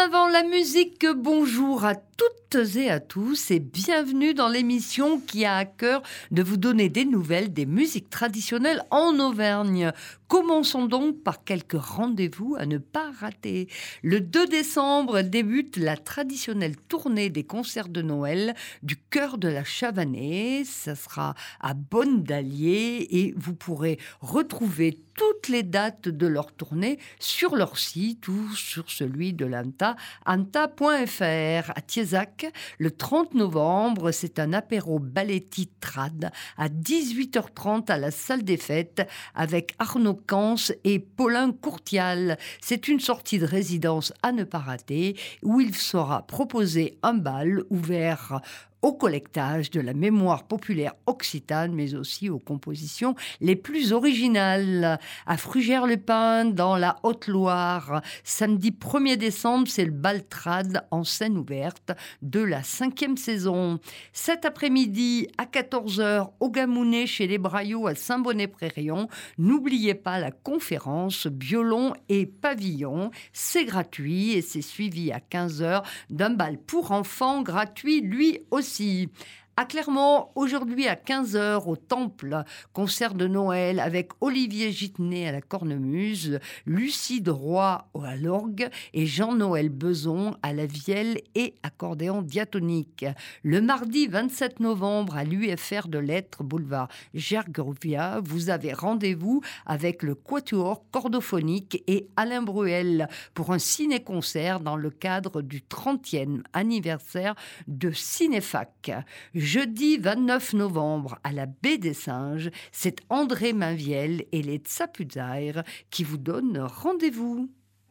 avant la musique, bonjour à toutes et à tous et bienvenue dans l'émission qui a à cœur de vous donner des nouvelles des musiques traditionnelles en Auvergne. Commençons donc par quelques rendez-vous à ne pas rater. Le 2 décembre débute la traditionnelle tournée des concerts de Noël du Chœur de la Chavanais. Ça sera à Bonne-d'Allier et vous pourrez retrouver toutes les dates de leur tournée sur leur site ou sur celui de l'ANTA, anta.fr. À Thiézac, le 30 novembre, c'est un apéro balletti trad à 18h30 à la salle des fêtes avec Arnaud Cans et Paulin Courtial. C'est une sortie de résidence à ne pas rater où il sera proposé un bal ouvert au collectage de la mémoire populaire occitane, mais aussi aux compositions les plus originales. À Frugères-le-Pin, dans la Haute-Loire, samedi 1er décembre, c'est le bal trad en scène ouverte de la 5e saison. Cet après-midi, à 14h, au Gamounet, chez les Braillots, à Saint-Bonnet-Prérion, n'oubliez pas la conférence violon et pavillon. C'est gratuit et c'est suivi à 15h d'un bal pour enfants gratuit lui aussi. À Clermont, aujourd'hui à 15h au Temple, concert de Noël avec Olivier Gittenet à la cornemuse, Lucide Roy à l'orgue et Jean-Noël Beson à la vielle et accordéon diatonique. Le mardi 27 novembre à l'UFR de Lettres, boulevard Gergovia, vous avez rendez-vous avec le Quatuor Cordophonique et Alain Bruel pour un ciné-concert dans le cadre du 30e anniversaire de Cinéfac. Jeudi 29 novembre, à la Baie des Singes, c'est André Mainviel et les Tsapuzaïr qui vous donnent rendez-vous.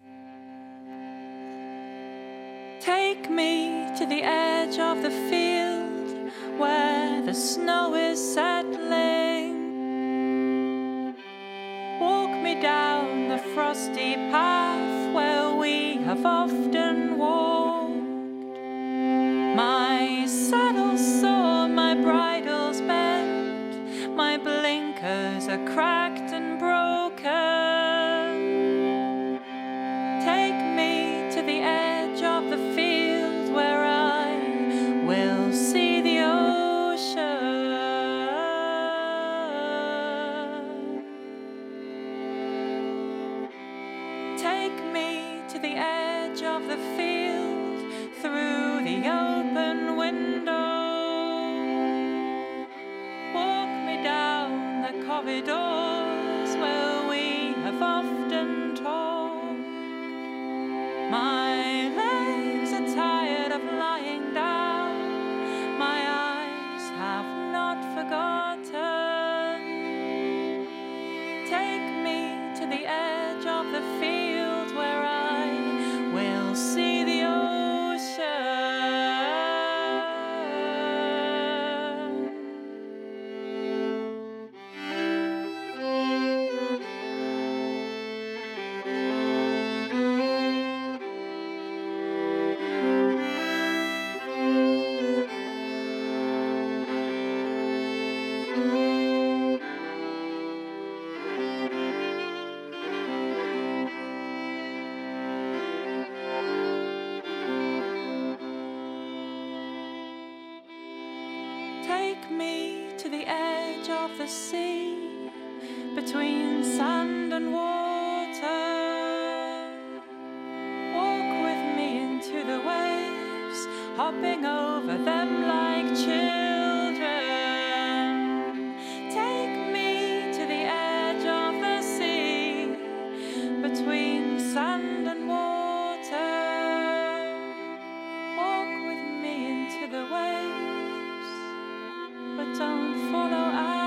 Take me to the edge of the field where the snow is settling. Walk me down the frosty path where we have often walked. My saddle's sore, my bridle's bent, my blinkers are cracked and broken. Take me to the edge of the field where I will see the ocean. Take me to the edge of the field through the open window. Walk me down the corridors where we have often talked. My legs are tired of lying down. My eyes have not forgotten. Take me to the edge of the field where I will see the ocean. Take me to the edge of the sea, between sand and water. Walk with me into the waves, hopping over them like children. Take me to the edge of the sea, between sand and water. Walk with me into the waves, but don't follow after.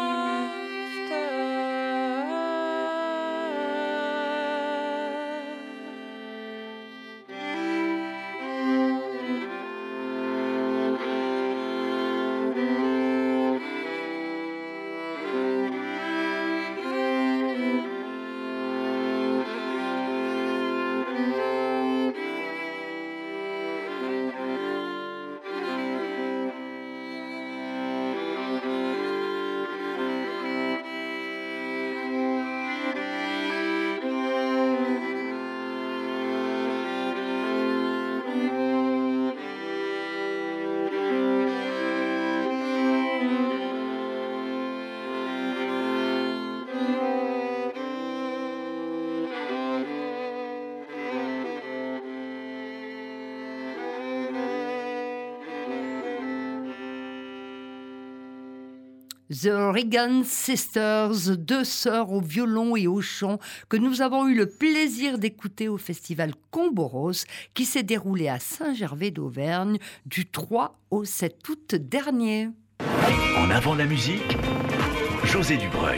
The Regan Sisters, deux sœurs au violon et au chant que nous avons eu le plaisir d'écouter au festival Comboros qui s'est déroulé à Saint-Gervais d'Auvergne du 3 au 7 août dernier. En avant la musique, José Dubreuil.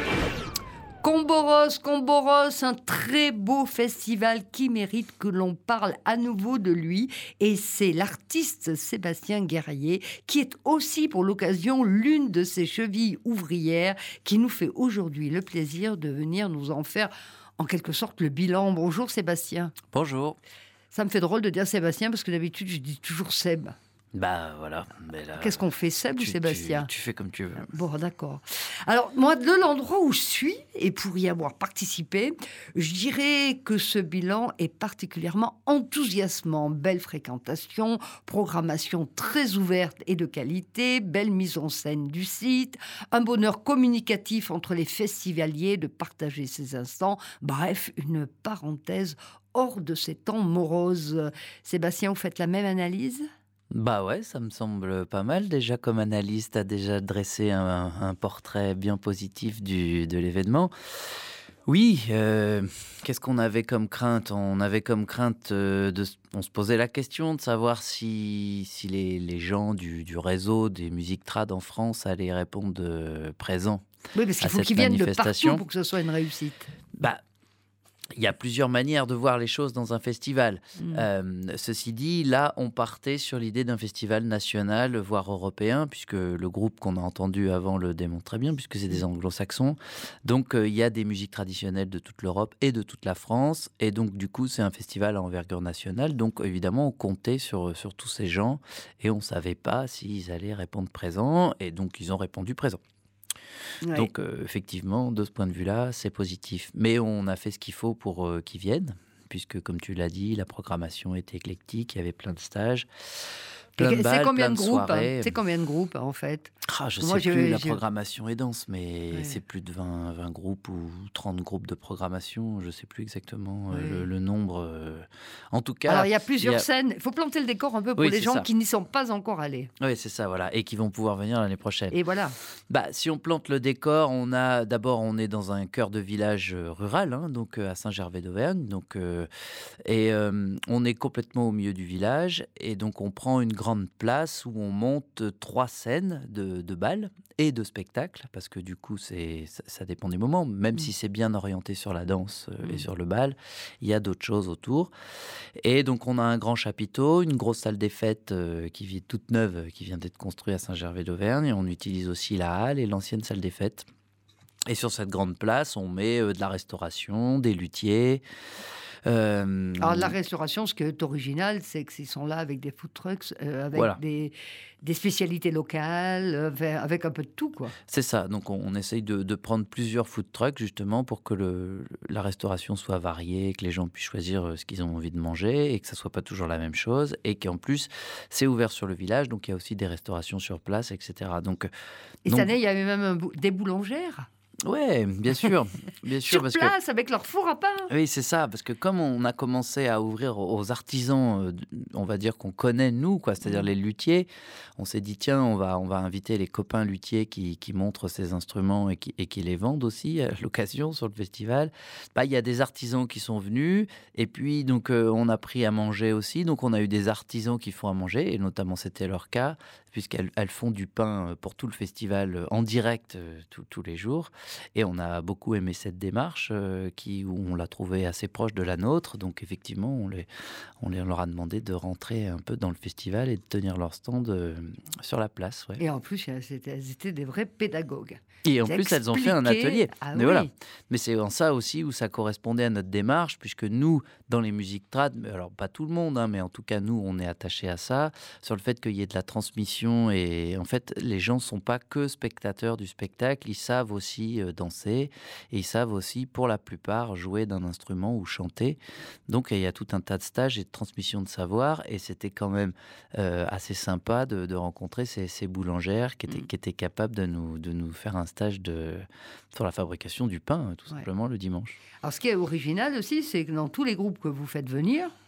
Comboros, un très beau festival qui mérite que l'on parle à nouveau de lui. Et c'est l'artiste Sébastien Guerrier qui est aussi pour l'occasion l'une de ses chevilles ouvrières qui nous fait aujourd'hui le plaisir de venir nous en faire en quelque sorte le bilan. Bonjour Sébastien. Bonjour. Ça me fait drôle de dire Sébastien parce que d'habitude je dis toujours Seb. Bah voilà. Mais là, qu'est-ce qu'on fait, Seb ou Sébastien? Tu fais comme tu veux. Bon, d'accord. Alors, moi, de l'endroit où je suis, et pour y avoir participé, je dirais que ce bilan est particulièrement enthousiasmant. Belle fréquentation, programmation très ouverte et de qualité, belle mise en scène du site, un bonheur communicatif entre les festivaliers de partager ces instants. Bref, une parenthèse hors de ces temps moroses. Sébastien, vous faites la même analyse ? Bah ouais, ça me semble pas mal. Déjà, comme analyste, t'as déjà dressé un portrait bien positif de l'événement. Oui, qu'est-ce qu'on avait comme crainte? On avait comme crainte, on se posait la question de savoir si les gens du réseau des musiques trad en France allaient répondre présent. Oui, parce qu'il faut qu'ils viennent de partout pour que ce soit une réussite. Bah, il y a plusieurs manières de voir les choses dans un festival. Ceci dit, là, on partait sur l'idée d'un festival national, voire européen, puisque le groupe qu'on a entendu avant le démontre très bien, puisque c'est des anglo-saxons. Donc, il y a des musiques traditionnelles de toute l'Europe et de toute la France. Et donc, du coup, c'est un festival à envergure nationale. Donc, évidemment, on comptait sur tous ces gens et on ne savait pas s'ils allaient répondre présent. Et donc, ils ont répondu présent. Ouais. Donc, effectivement, de ce point de vue-là, c'est positif. Mais on a fait ce qu'il faut pour qu'ils viennent, puisque, comme tu l'as dit, la programmation était éclectique, il y avait plein de stages, plein de balles, plein de soirées. C'est combien de groupes, en fait? Je ne sais plus, la programmation est dense, mais c'est plus de 20 groupes ou 30 groupes de programmation. Je ne sais plus exactement le nombre. En tout cas... Alors, il y a plusieurs scènes. Il faut planter le décor un peu pour les gens qui n'y sont pas encore allés. Oui, c'est ça, voilà. Et qui vont pouvoir venir l'année prochaine. Et voilà. Bah, si on plante le décor, on est dans un cœur de village rural, donc à Saint-Gervais d'Auvergne. Donc, on est complètement au milieu du village. Et donc, on prend une grande place où on monte 3 scènes de bal et de spectacle, parce que du coup, ça dépend des moments. Même si c'est bien orienté sur la danse et sur le bal, il y a d'autres choses autour. Et donc, on a un grand chapiteau, une grosse salle des fêtes qui est toute neuve, qui vient d'être construite à Saint-Gervais d'Auvergne. Et on utilise aussi la halle et l'ancienne salle des fêtes. Et sur cette grande place, on met de la restauration, des luthiers. Alors, la restauration, ce qui est original, c'est qu'ils sont là avec des food trucks, avec des spécialités locales, avec un peu de tout, quoi. C'est ça. Donc, on essaye de prendre plusieurs food trucks, justement, pour que la restauration soit variée, que les gens puissent choisir ce qu'ils ont envie de manger et que ça ne soit pas toujours la même chose. Et qu'en plus, c'est ouvert sur le village, donc il y a aussi des restaurations sur place, etc. Cette année, il y avait même des boulangères. Ouais, bien sûr. Sur place, avec leur four à pain. Oui, c'est ça, parce que comme on a commencé à ouvrir aux artisans, on va dire qu'on connaît nous, quoi, c'est-à-dire les luthiers, on s'est dit tiens, on va inviter les copains luthiers qui montrent ces instruments et qui les vendent aussi à l'occasion sur le festival. Bah, il y a des artisans qui sont venus, et puis donc on a pris à manger aussi, donc on a eu des artisans qui font à manger, et notamment c'était leur cas, puisqu'elles font du pain pour tout le festival en direct tous les jours. Et on a beaucoup aimé cette démarche où on l'a trouvée assez proche de la nôtre. Donc effectivement, on leur a demandé de rentrer un peu dans le festival et de tenir leur stand sur la place. Ouais. Et en plus, elles étaient des vrais pédagogues. Et en plus, elles ont fait un atelier. Ah, mais voilà. Mais c'est en ça aussi où ça correspondait à notre démarche, puisque nous, dans les musiques trad, alors pas tout le monde, mais en tout cas nous, on est attachés à ça, sur le fait qu'il y ait de la transmission. Et en fait, les gens ne sont pas que spectateurs du spectacle, ils savent aussi danser et ils savent aussi, pour la plupart, jouer d'un instrument ou chanter. Donc il y a tout un tas de stages et de transmission de savoir. Et c'était quand même assez sympa de rencontrer ces boulangères qui étaient capables de nous faire un stage sur la fabrication du pain, tout simplement, le dimanche. Alors, ce qui est original aussi, c'est que dans tous les groupes que vous faites venir,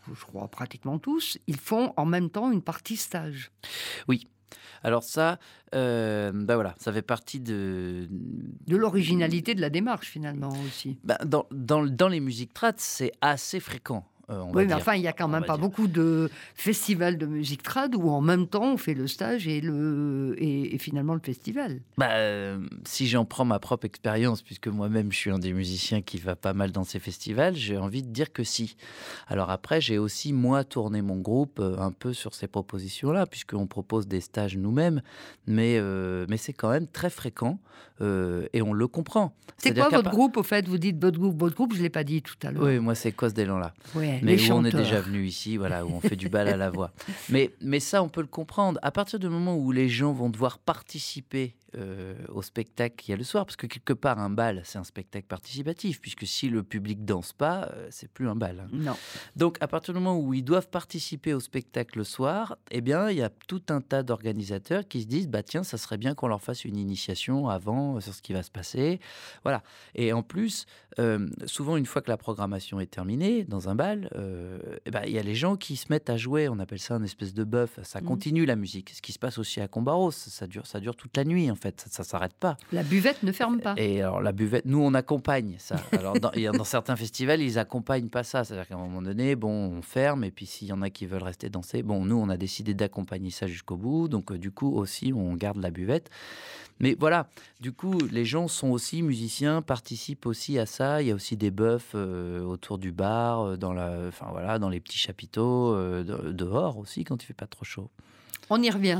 je crois pratiquement tous, ils font en même temps une partie stage. Oui. Alors ça, voilà, ça fait partie de l'originalité de la démarche finalement aussi. Dans les musiques trad, c'est assez fréquent. Oui, mais enfin, il n'y a quand même pas beaucoup de festivals de musique trad où en même temps on fait le stage et finalement le festival. Si j'en prends ma propre expérience, puisque moi-même je suis un des musiciens qui va pas mal dans ces festivals, j'ai envie de dire que si. Alors après, j'ai aussi moi tourné mon groupe un peu sur ces propositions-là, puisqu'on propose des stages nous-mêmes, mais c'est quand même très fréquent et on le comprend. C'est quoi votre groupe au fait? Vous dites votre groupe, je ne l'ai pas dit tout à l'heure. Oui, moi c'est Cause d'Élan là. Ouais. Mais où on est déjà venu ici, voilà, où on fait du bal à la voix. Mais ça, on peut le comprendre. À partir du moment où les gens vont devoir participer au spectacle qu'il y a le soir, parce que quelque part, un bal, c'est un spectacle participatif, puisque si le public danse pas, c'est plus un bal. Non. Donc, à partir du moment où ils doivent participer au spectacle le soir, eh bien, il y a tout un tas d'organisateurs qui se disent, tiens, ça serait bien qu'on leur fasse une initiation avant sur ce qui va se passer. Voilà. Et en plus, souvent, une fois que la programmation est terminée dans un bal, il y a les gens qui se mettent à jouer. On appelle ça une espèce de bœuf. Ça continue la musique. Ce qui se passe aussi à Combarros, ça dure toute la nuit en fait. Ça s'arrête pas. La buvette ne ferme pas. Et alors la buvette, nous on accompagne ça. Alors dans certains festivals, ils accompagnent pas ça. C'est-à-dire qu'à un moment donné, on ferme et puis s'il y en a qui veulent rester danser, nous on a décidé d'accompagner ça jusqu'au bout. Donc du coup aussi on garde la buvette. Mais voilà, du coup, les gens sont aussi musiciens, participent aussi à ça. Il y a aussi des bœufs autour du bar, dans les petits chapiteaux, dehors aussi quand il fait pas trop chaud. On y revient.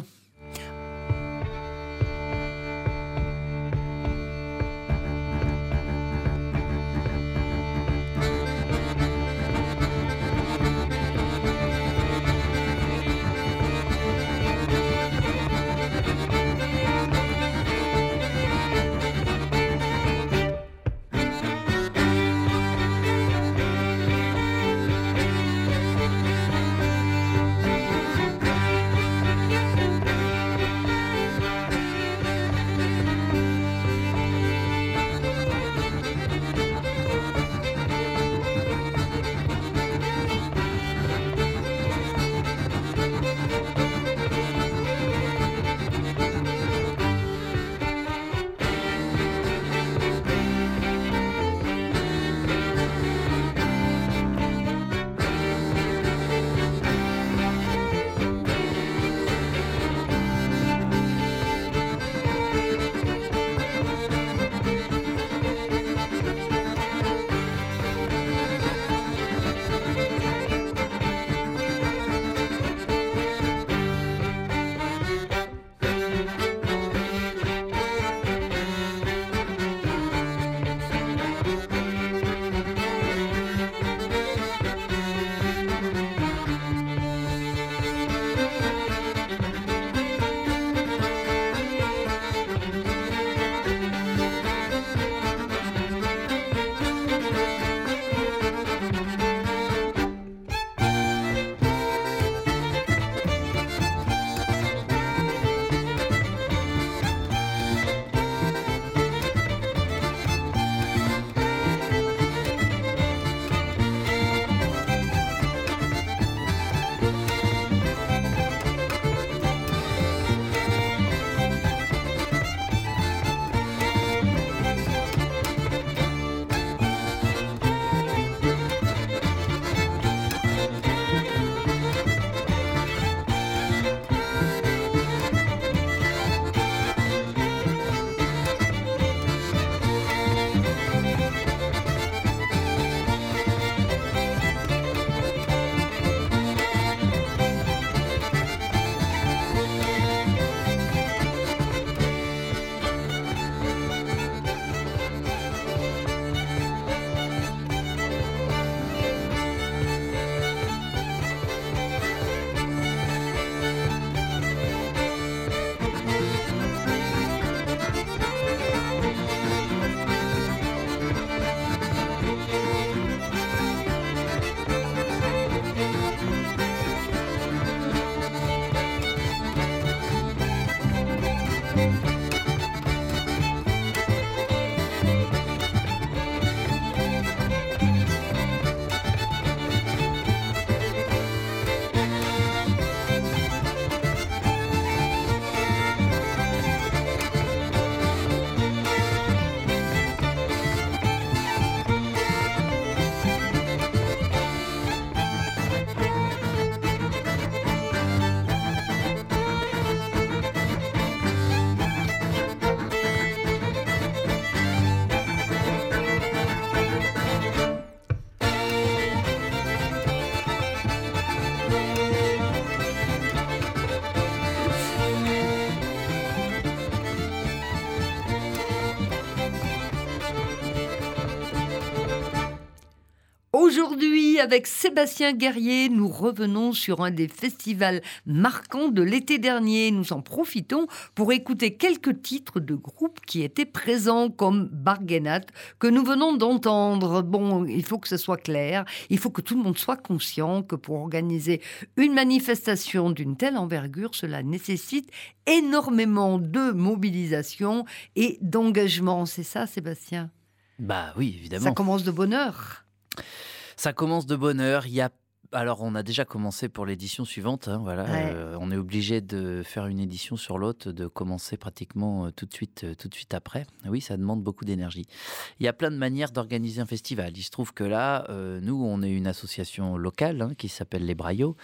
avec Sébastien Guerrier, nous revenons sur un des festivals marquants de l'été dernier. Nous en profitons pour écouter quelques titres de groupes qui étaient présents, comme Bargenat, que nous venons d'entendre. Bon, il faut que ce soit clair, il faut que tout le monde soit conscient que pour organiser une manifestation d'une telle envergure, cela nécessite énormément de mobilisation et d'engagement. C'est ça, Sébastien ? Bah oui, évidemment. Ça commence de bonne heure. Ça commence de bonne heure. Alors, on a déjà commencé pour l'édition suivante. Hein, voilà. Ouais. On est obligé de faire une édition sur l'autre, de commencer pratiquement tout de suite après. Oui, ça demande beaucoup d'énergie. Il y a plein de manières d'organiser un festival. Il se trouve que là, nous, on est une association locale qui s'appelle Les Braillots.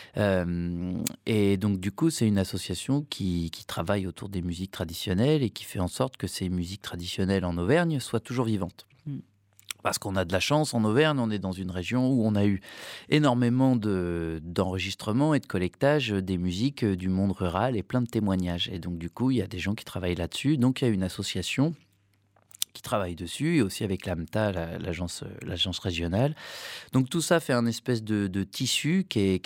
Et donc, du coup, c'est une association qui travaille autour des musiques traditionnelles et qui fait en sorte que ces musiques traditionnelles en Auvergne soient toujours vivantes. Parce qu'on a de la chance en Auvergne, on est dans une région où on a eu énormément d'enregistrements et de collectage des musiques du monde rural et plein de témoignages. Et donc du coup, il y a des gens qui travaillent là-dessus. Donc il y a une association qui travaille dessus, et aussi avec l'AMTA, l'agence régionale. Donc tout ça fait un espèce de tissu qui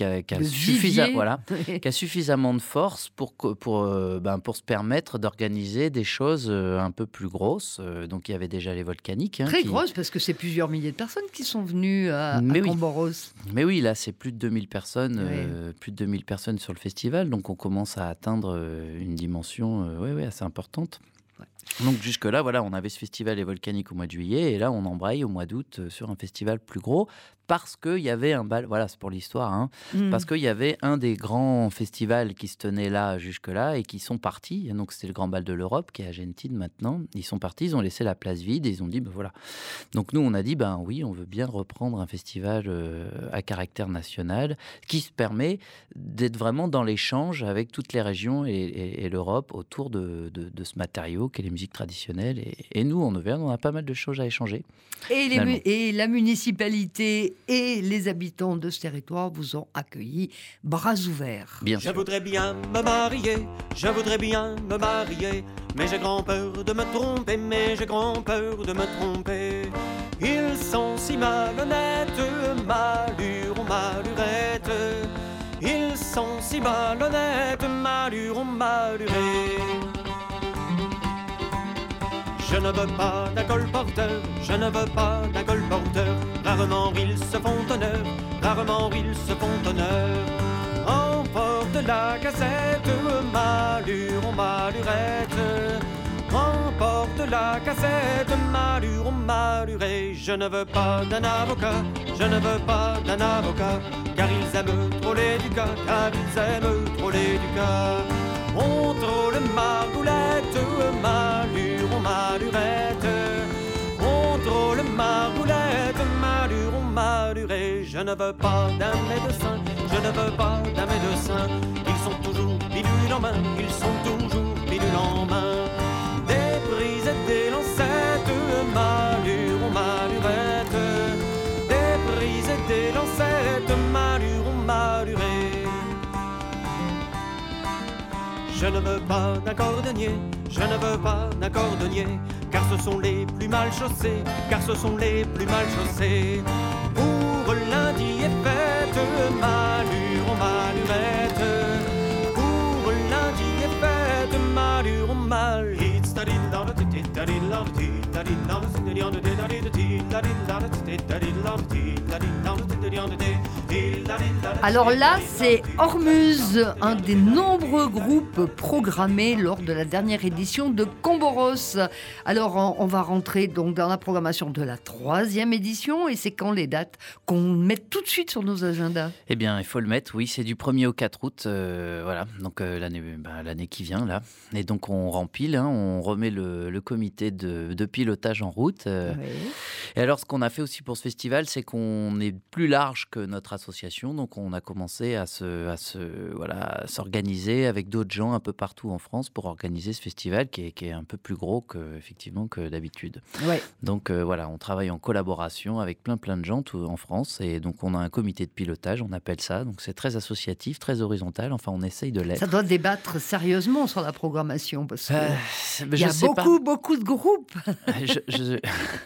a suffisamment de force pour se permettre d'organiser des choses un peu plus grosses. Donc il y avait déjà les volcaniques. Très grosses, parce que c'est plusieurs milliers de personnes qui sont venues à Camboros. Mais oui, là c'est plus de 2000 personnes, plus de 2000 personnes sur le festival, donc on commence à atteindre une dimension assez importante. Donc jusque-là, voilà, on avait ce festival Les Volcaniques au mois de juillet, et là on embraye au mois d'août sur un festival plus gros, parce qu'il y avait un bal, voilà, c'est pour l'histoire, parce qu'il y avait un des grands festivals qui se tenait là jusque-là et qui sont partis. Et donc c'était le Grand Bal de l'Europe qui est à Gentide maintenant. Ils sont partis, ils ont laissé la place vide et ils ont dit voilà. Donc nous on a dit oui, on veut bien reprendre un festival à caractère national qui se permet d'être vraiment dans l'échange avec toutes les régions et l'Europe autour de ce matériau qu'est les musiques traditionnelles. Et nous en Auvergne, on a pas mal de choses à échanger. Et la municipalité et les habitants de ce territoire vous ont accueillis bras ouverts. Bien sûr. Je voudrais bien me marier, mais j'ai grand peur de me tromper, Ils sont si malhonnêtes, malures, malurette. Ils sont si malhonnêtes, malures, malurette. Je ne veux pas d'un colporteur, Rarement ils se font honneur, Emporte la cassette, malure, malurette. Emporte la cassette, malure, malurette. Je ne veux pas d'un avocat, Car ils aiment trop l'éducat, On trôle margoulette, malure, malurette. On trôle margoulette, malure, malurette. Je ne veux pas d'un médecin, Ils sont toujours pilules en main, Des prises et des lancettes, malure, malurette. Des prises et des lancettes, malure, malurette. Je ne veux pas d'un cordonnier, Car ce sont les plus mal chaussés, Pour lundi et fête, malure, malurette. Pour lundi et fête, malure, malurette. Alors là, c'est Ormuz, un des nombreux groupes programmés lors de la dernière édition de Camboros. Alors, on va rentrer donc dans la programmation de la 3e édition, et c'est quand les dates qu'on met tout de suite sur nos agendas? Eh bien, il faut le mettre, oui, c'est du 1er au 4 août, voilà, donc l'année qui vient, là. Et donc, on rempile, on remet le comité de pilotage en route. Oui. Et alors, ce qu'on a fait aussi pour ce festival, c'est qu'on est plus large que notre association, donc on a commencé à s'organiser avec d'autres gens un peu partout en France pour organiser ce festival qui est un peu plus gros que d'habitude. Ouais. Donc voilà, on travaille en collaboration avec plein de gens en France, et donc on a un comité de pilotage, on appelle ça, donc c'est très associatif, très horizontal, enfin on essaye de l'être. Ça doit débattre sérieusement sur la programmation, parce qu'il y a beaucoup de groupes.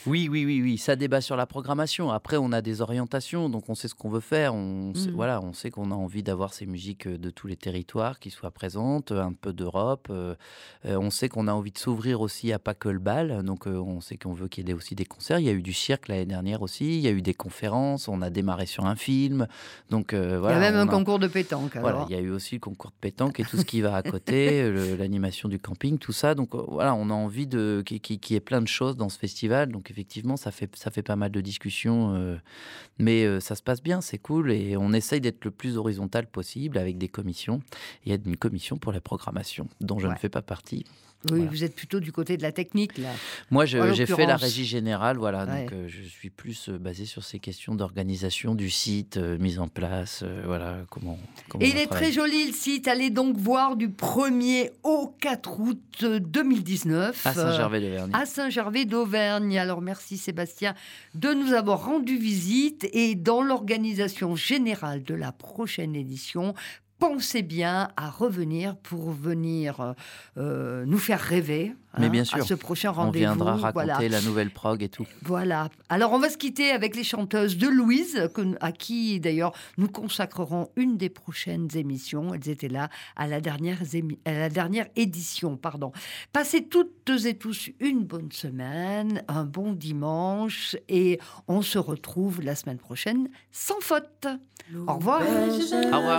Oui, ça débat sur la programmation. Après, on a des orientations, donc on sait ce qu'on veut faire. On sait qu'on a envie d'avoir ces musiques de tous les territoires qui soient présentes, un peu d'Europe. On sait qu'on a envie de s'ouvrir aussi à pas que le bal, donc on sait qu'on veut qu'il y ait aussi des concerts. Il y a eu du cirque l'année dernière aussi, il y a eu des conférences, on a démarré sur un film. Donc, il y a même un concours de pétanque. Voilà, il y a eu aussi le concours de pétanque et tout ce qui va à côté, l'animation du camping, tout ça. Donc voilà, on a envie qu'il y ait plein de choses dans ce festival. Donc effectivement, ça fait pas mal de discussions, mais ça se passe bien, c'est cool. Et on essaye d'être le plus horizontal possible avec des commissions. Il y a une commission pour la programmation dont je ne fais pas partie. Oui, Voilà. vous êtes plutôt du côté de la technique, là. Moi, j'ai fait la l'occurrence. régie générale, voilà. Ouais. Donc, je suis plus basé sur ces questions d'organisation du site, mise en place, voilà, comment Et on il est travaille. très joli, le site. Allez donc voir du 1er au 4 août 2019. À Saint-Gervais-d'Auvergne. À Saint-Gervais d'Auvergne. Alors merci Sébastien de nous avoir rendu visite, et dans l'organisation générale de la prochaine édition, pensez bien à revenir pour venir nous faire rêver, Mais bien sûr, à ce prochain on rendez-vous. viendra raconter Voilà. la nouvelle prog et tout. Voilà. Alors, on va se quitter avec les chanteuses de Louise, à qui, d'ailleurs, nous consacrerons une des prochaines émissions. Elles étaient là à la dernière édition. Passez toutes et tous une bonne semaine, un bon dimanche, et on se retrouve la semaine prochaine sans faute. Au revoir. Au revoir.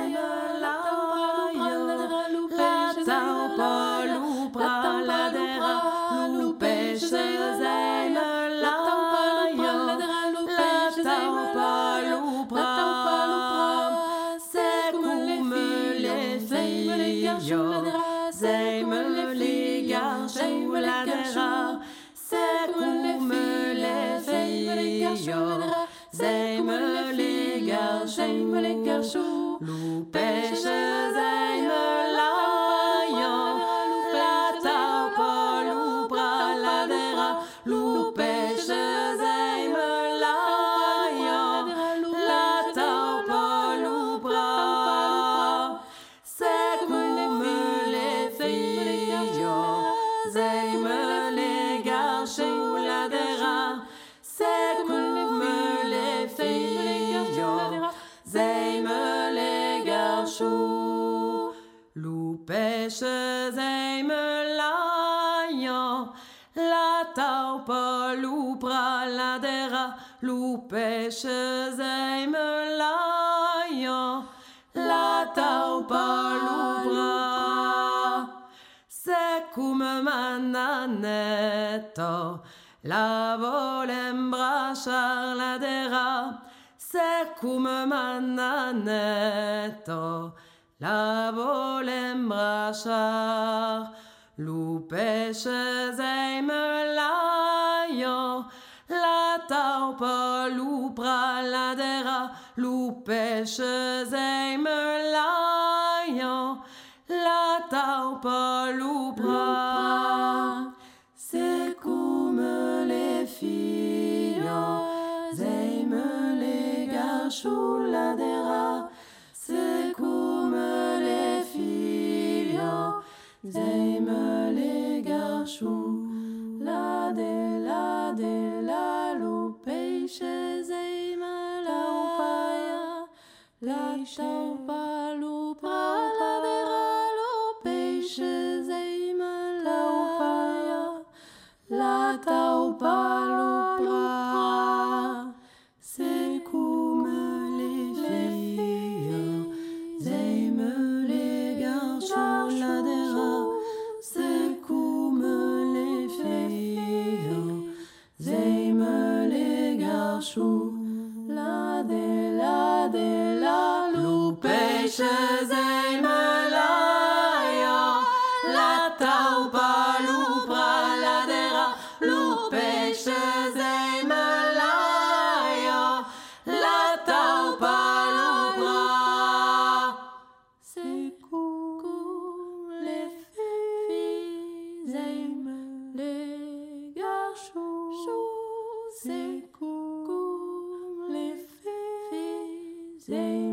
La volem brachar la dera, secum mananeto. La volem brachar, lupeche zeimelaio. La taupa lupra la dera, lupeche zeimelaio. La taupa lupra. Secum les filles, zeim les garchous la dera. Secum les filles, zeim les garchous la de la lupeiche zeim la upaya. La taupa lupra la dera, lupeiche zeim la upaya. La taupa lupra, secum les filles, zeim les garchous la dera. Secum les filles, zeim les garchous la de la lupeiche zeim la yo. La taupa lupra la dera, lupeiche zeim la yo. La taupa lupra. Secum les filles, zeim les garchous. Secum les filles, zeim